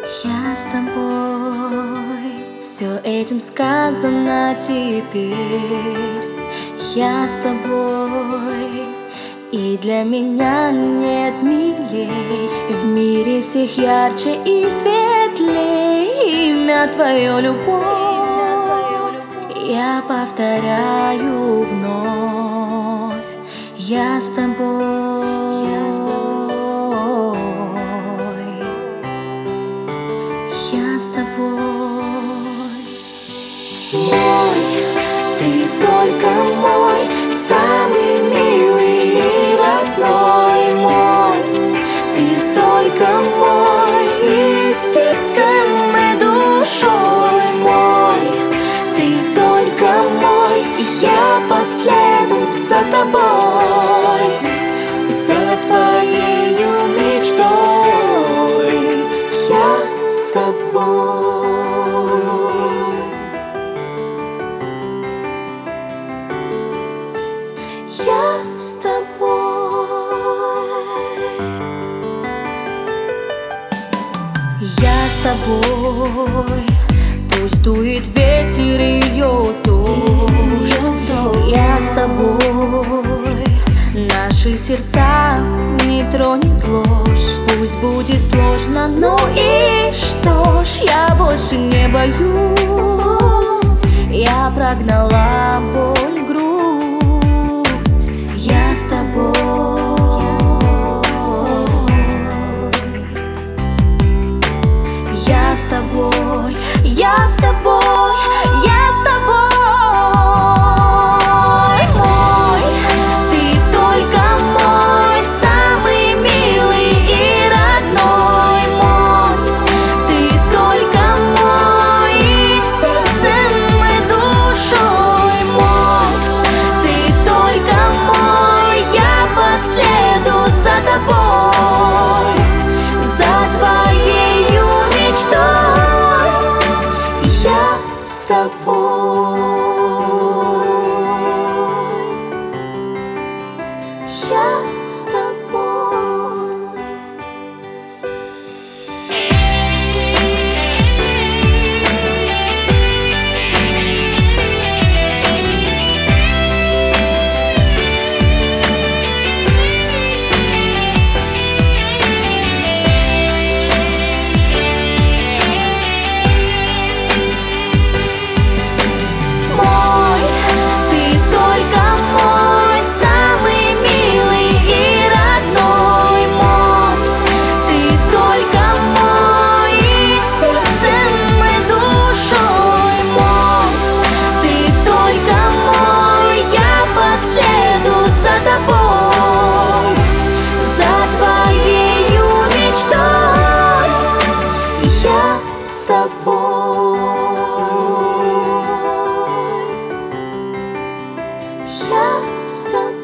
Я с тобой, все этим сказано теперь. Я с тобой, и для меня нет милей. В мире всех ярче и светлей имя твое, любовь. Я повторяю вновь, я с тобой, я с тобой. Мой, ты только мой, самый милый и родной мой. Ты только мой, и сердцем, и душой мой. Ты только мой, и я последую за тобой, за твоею мечтой. Я с тобой. Я с тобой. Я с тобой. Пусть дует ветер ее дождь. Я с тобой. Наши сердца не тронет ложь. Пусть будет сложно, ну и что ж, я больше не боюсь. Я прогнала боль, грусть. Я с тобой. Я с тобой. Я с тобой. Я с тобой. Мой, ты только мой, самый милый и родной мой. Ты только мой, и сердцем, и душой мой. Ты только мой, я последую за тобой, за твоею мечтой. Я с тобой. Я с тобой. Мой, ты только мой, самый милый и родной мой. Ты только мой, и сердцем, и душой мой. Ты только мой, я последую за тобой, за твоею мечтой. Я с тобой. Я с тобой.